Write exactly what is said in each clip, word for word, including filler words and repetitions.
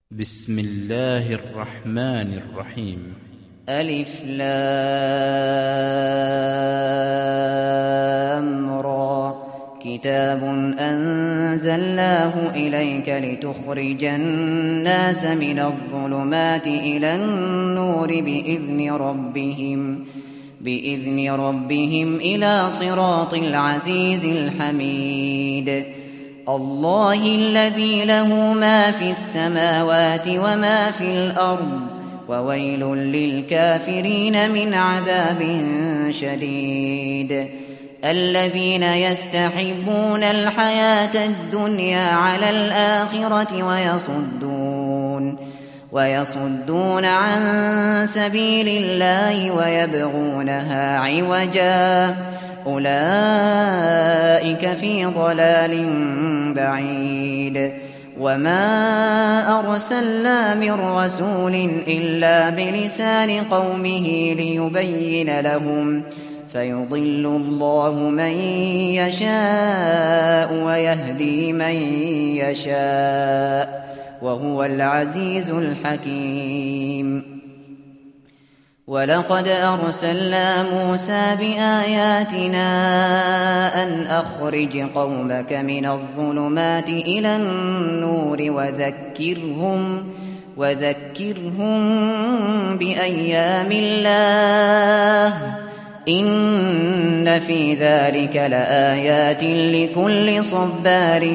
بسم الله الرحمن الرحيم. ألف لام را كتاب أنزلناه إليك لتخرج الناس من الظلمات إلى النور بإذن ربهم بإذن ربهم إلى صراط العزيز الحميد. الله الذي له ما في السماوات وما في الأرض وويل للكافرين من عذاب شديد. الذين يستحبون الحياة الدنيا على الآخرة ويصدون ويصدون عن سبيل الله ويبغونها عوجا أولئك في ضلال بعيد. وما أرسلنا من رسول إلا بلسان قومه ليبين لهم فيضل الله من يشاء ويهدي من يشاء وهو العزيز الحكيم. ولقد أرسلنا موسى بآياتنا أن أخرج قومك من الظلمات إلى النور وذكرهم وذكرهم بأيام الله إن في ذلك لآيات لكل صبار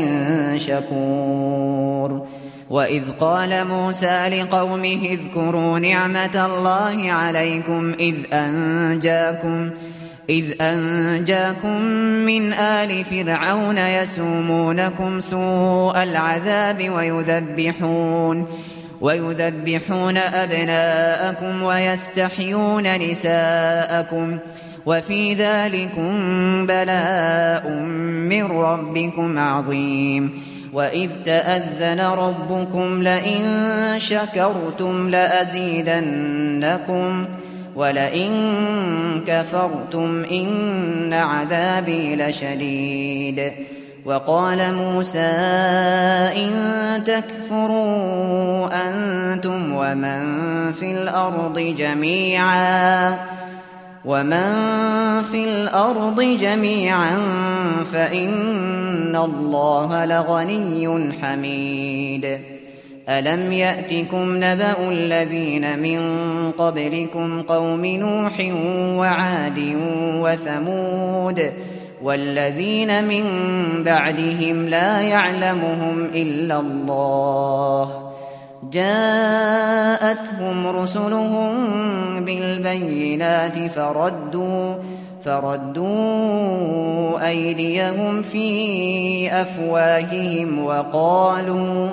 شكور. وإذ قال موسى لقومه اذكروا نعمة الله عليكم إذ أنجاكم إذ أنجاكم من آل فرعون يسومونكم سوء العذاب ويذبحون ويذبحون أبناءكم ويستحيون نساءكم وفي ذلكم بلاء من ربكم عظيم. وإذ تأذن ربكم لئن شكرتم لأزيدنكم ولئن كفرتم إن عذابي لشديد. وقال موسى إن تكفروا أنتم ومن في الأرض جميعا ومن في الأرض جميعا فإن الله لغني حميد. ألم يأتكم نبأ الذين من قبلكم قوم نوح وعاد وثمود والذين من بعدهم لا يعلمهم إلا الله جاءتهم رسلهم بالبينات فردوا فردوا أيديهم في أفواههم وقالوا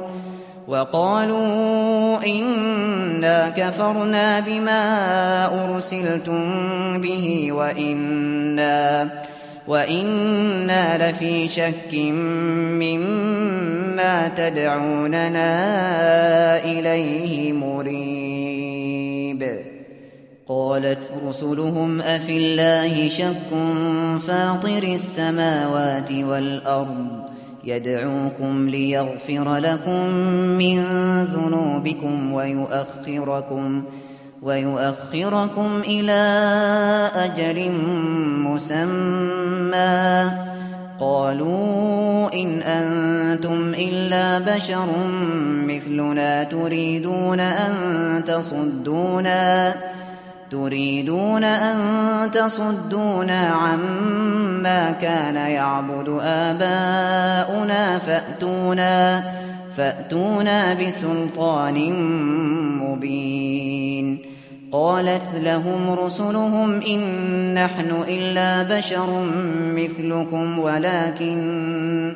وقالوا إنا كفرنا بما أرسلتم به وإنا وإنا لفي شك مما تدعوننا إليه مريب. قالت رسلهم أفي الله شك فاطر السماوات والأرض يدعوكم ليغفر لكم من ذنوبكم ويؤخركم ويؤخركم إلى أجل مسمى قالوا إن أنتم إلا بشر مثلنا تريدون أن تصدونا تريدون أن تصدونا عما كان يعبد آباؤنا فأتونا فأتونا بسلطان مبين. قالت لهم رسلهم إن نحن إلا بشر مثلكم ولكن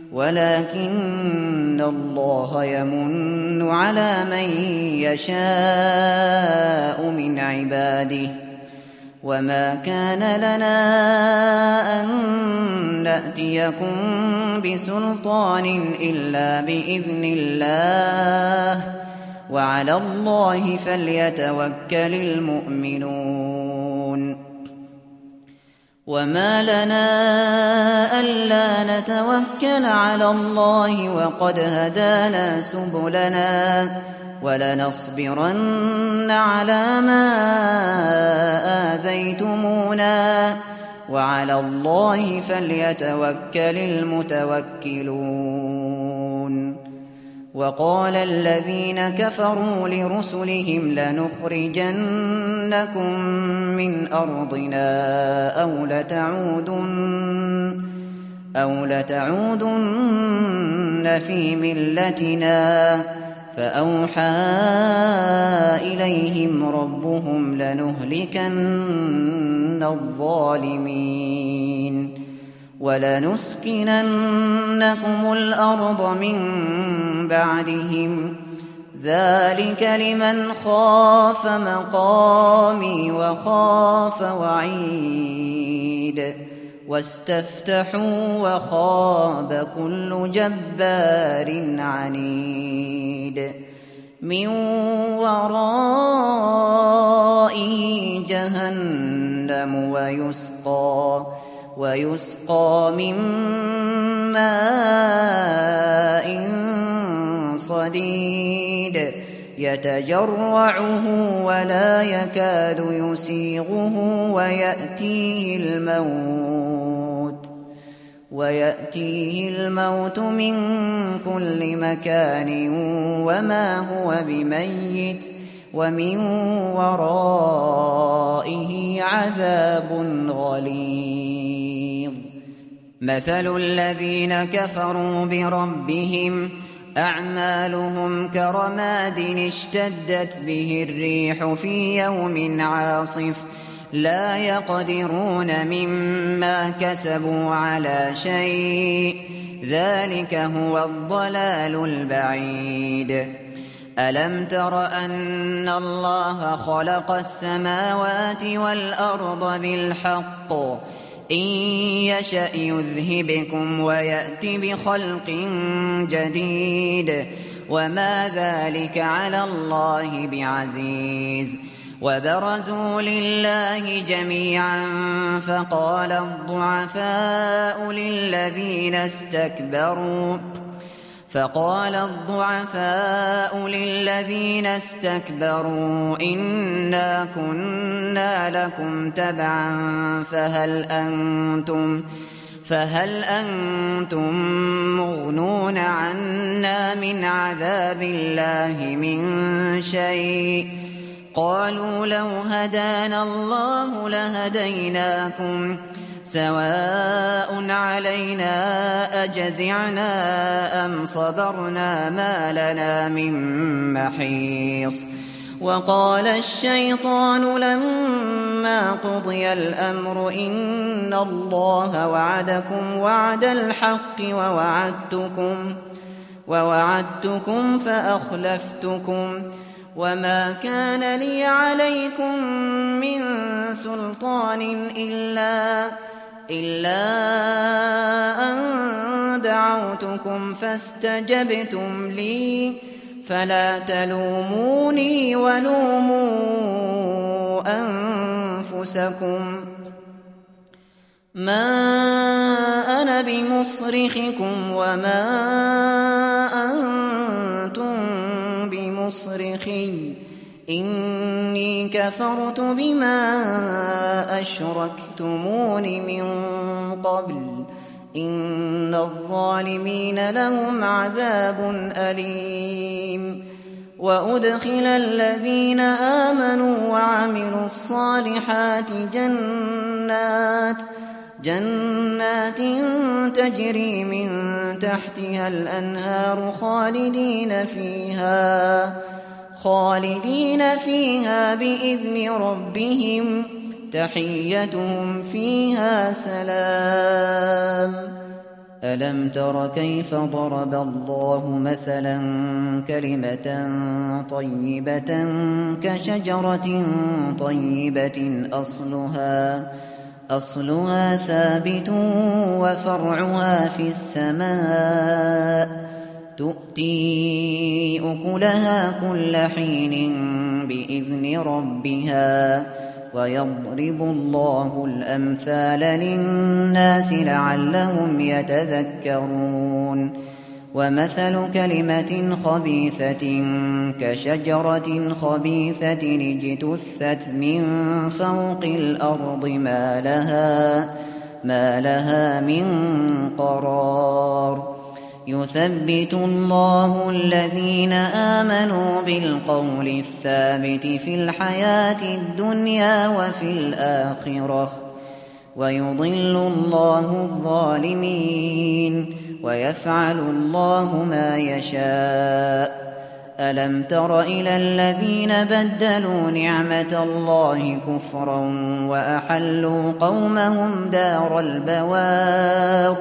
ولكن الله يمن على من يشاء من عباده وما كان لنا أن نأتيكم بسلطان إلا بإذن الله وعلى الله فليتوكل المؤمنون. وما لنا ألا نتوكل على الله وقد هدانا سبلنا ولنصبرن على ما آذيتمونا وعلى الله فليتوكل المتوكلون. وقال الذين كفروا لرسلهم لنخرجنكم من أرضنا أو لتعودن, أو لتعودن في ملتنا فأوحى إليهم ربهم لنهلكن الظالمين ولنسكننكم الأرض من بعدهم ذلك لمن خاف مقامي وخاف وعيد واستفتحوا وخاب كل جبار عنيد من ورائه جهنم ويسقى ويسقى من ماء صديد يتجرعه ولا يكاد يسيغه ويأتيه الموت ويأتيه الموت من كل مكان وما هو بميت ومن ورائه عذاب غليظ. مثل الذين كفروا بربهم أعمالهم كرماد اشتدت به الريح في يوم عاصف لا يقدرون مما كسبوا على شيء ذلك هو الضلال البعيد. ألم تر أن الله خلق السماوات والأرض بالحق إن يشأ يذهبكم ويأت بخلق جديد وما ذلك على الله بعزيز. وبرزوا لله جميعا فقال الضعفاء للذين استكبروا فقال الضعفاء للذين استكبروا إنا كنا لكم تبعا فهل أنتم فهل أنتم مغنون عنا من عذاب الله من شيء قالوا لو هدانا الله لهديناكم سواء علينا أجزعنا أم صبرنا ما لنا من محيص. وقال الشيطان لما قضي الأمر إن الله وعدكم وعد الحق ووعدتكم, ووعدتكم فأخلفتكم وما كان لي عليكم من سلطان إلا, إلا أن دعوتكم فاستجبتم لي فلا تلوموني ولوموا أنفسكم ما أنا بمصرخكم وما أنتم بمصرخي إني كفرت بما أشركتمون من قبل إن الظالمين لهم عذاب أليم. وأدخل الذين آمنوا وعملوا الصالحات جنات جنات تجري من تحتها الأنهار خالدين فيها خالدين فيها بإذن ربهم تحيتهم فيها سلام. ألم تر كيف ضرب الله مثلا كلمة طيبة كشجرة طيبة أصلها أصلها ثابت وفرعها في السماء تؤتي أكلها كل حين بإذن ربها ويضرب الله الأمثال للناس لعلهم يتذكرون ومثل كلمة خبيثة كشجرة خبيثة اجتثت من فوق الأرض ما لها, ما لها من قرار يثبت الله الذين آمنوا بالقول الثابت في الحياة الدنيا وفي الآخرة ويضل الله الظالمين ويفعل الله ما يشاء ألم تر إلى الذين بدلوا نعمة الله كفرا وأحلوا قومهم دار البوار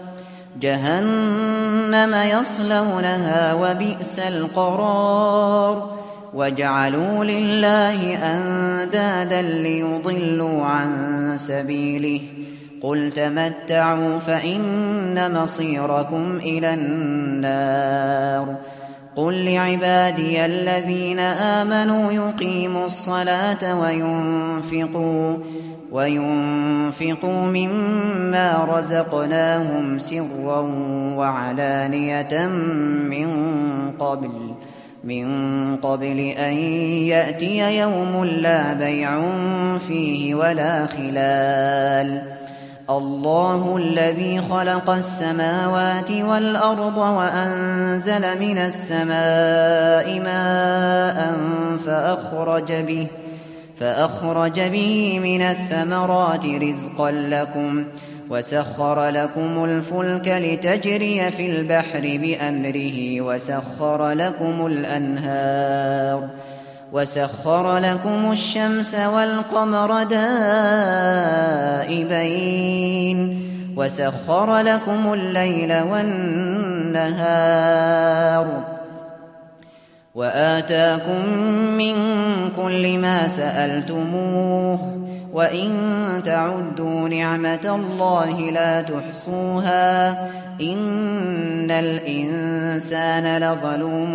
جهنم يصلونها وبئس القرار وجعلوا لله أندادا ليضلوا عن سبيله قل تمتعوا فإن مصيركم إلى النار قل لعبادي الذين آمنوا يقيموا الصلاة وينفقوا وينفقوا مما رزقناهم سرا وعلانية من قبل من قبل أن يأتي يوم لا بيع فيه ولا خلال الله الذي خلق السماوات والأرض وأنزل من السماء ماء فأخرج به فأخرج به من الثمرات رزقا لكم وسخر لكم الفلك لتجري في البحر بأمره وسخر لكم الأنهار وسخر لكم الشمس والقمر دائبين وسخر لكم الليل والنهار وآتاكم من كل ما سألتموه وإن تعدوا نعمة الله لا تحصوها إن الإنسان لظلوم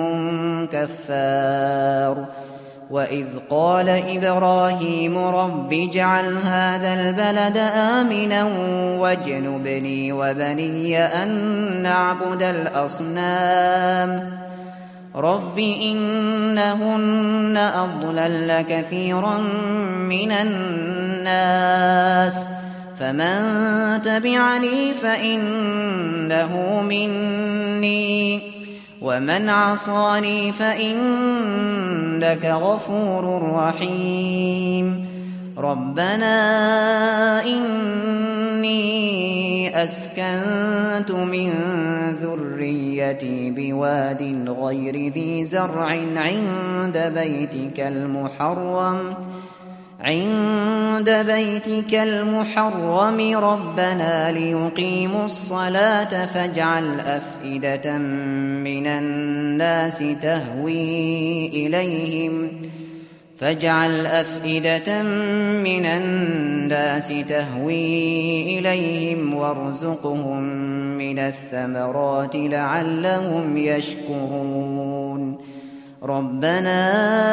كفار وإذ قال إبراهيم رب اجعل هذا البلد آمنا واجنبني وبني أن نعبد الأصنام رب إنهن أضللن كثيرا من الناس فمن تبعني فإنه مني ومن عصاني فإنك غفور رحيم ربنا إني أسكنت من ذريتي بواد غير ذي زرع عند بيتك المحرم عند بيتك المحرم ربنا ليقيموا الصلاة فاجعل أفئدة من الناس تهوي إليهم فاجعل أفئدة من الناس تهوي إليهم وارزقهم من الثمرات لعلهم يشكرون ربنا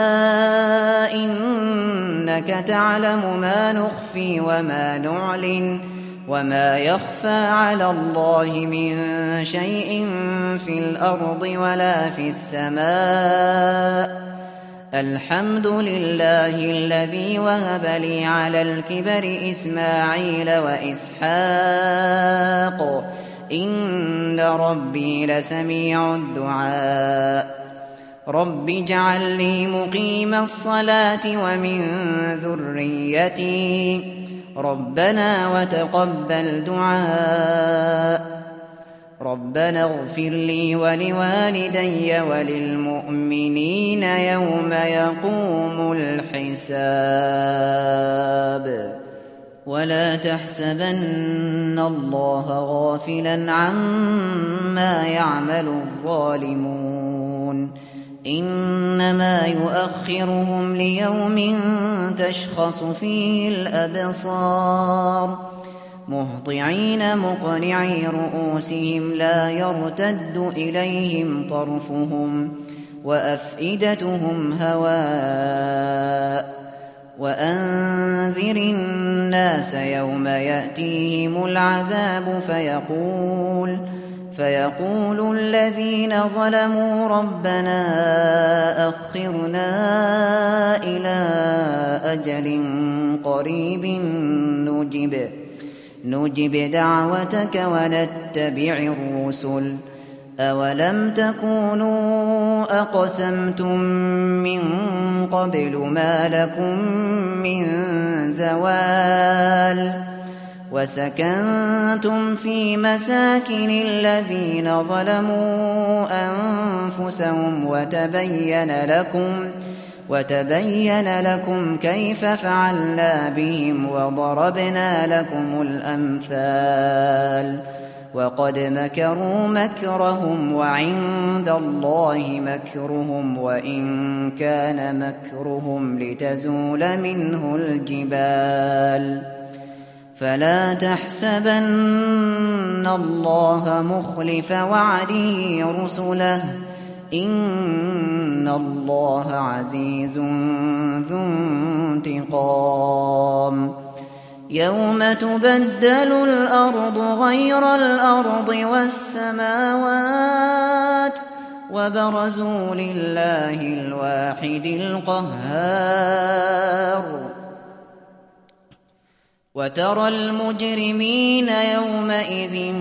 إنك تعلم ما نخفي وما نعلن وما يخفى على الله من شيء في الأرض ولا في السماء الحمد لله الذي وهب لي على الكبر إسماعيل وإسحاق إن ربي لسميع الدعاء رب اجعل لي مقيم الصلاة ومن ذريتي ربنا وتقبل دعاء ربنا اغفر لي ولوالدي وللمؤمنين يوم يقوم الحساب ولا تحسبن الله غافلا عما يعمل الظالمون إنما يؤخرهم ليوم تشخص فيه الأبصار مهطعين مقنعي رؤوسهم لا يرتد إليهم طرفهم وأفئدتهم هواء وأنذر الناس يوم يأتيهم العذاب فيقول فيقول الذين ظلموا ربنا أخرنا إلى أجل قريب نجب نجب دعوتك ونتبع الرسل أولم تكونوا أقسمتم من قبل ما لكم من زوال وسكنتم في مساكن الذين ظلموا أنفسهم وتبين لكم وتبين لكم كيف فعلنا بهم وضربنا لكم الأمثال وقد مكروا مكرهم وعند الله مكرهم وإن كان مكرهم لتزول منه الجبال فلا تحسبن الله مخلف وعده رسله إن الله عزيز ذو انتقام يوم تبدل الأرض غير الأرض والسماوات وبرزوا لله الواحد القهار وترى المجرمين يومئذ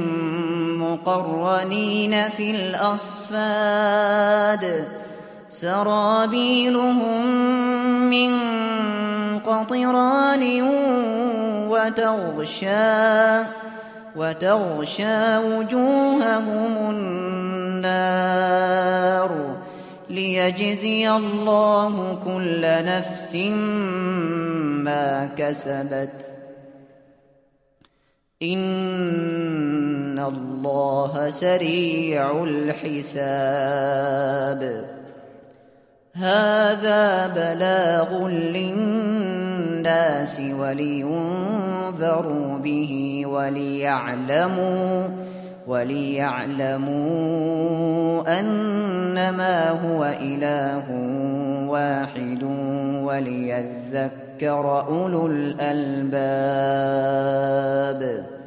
مقرنين في الأصفاد سرابيلهم من قطران وتغشى وتغشى وجوههم النار ليجزي الله كل نفس ما كسبت إن الله سريع الحساب هذا بلاغ للناس ولينذروا به وليعلموا وليعلموا أنما هو إله واحد وليذكر أولو الألباب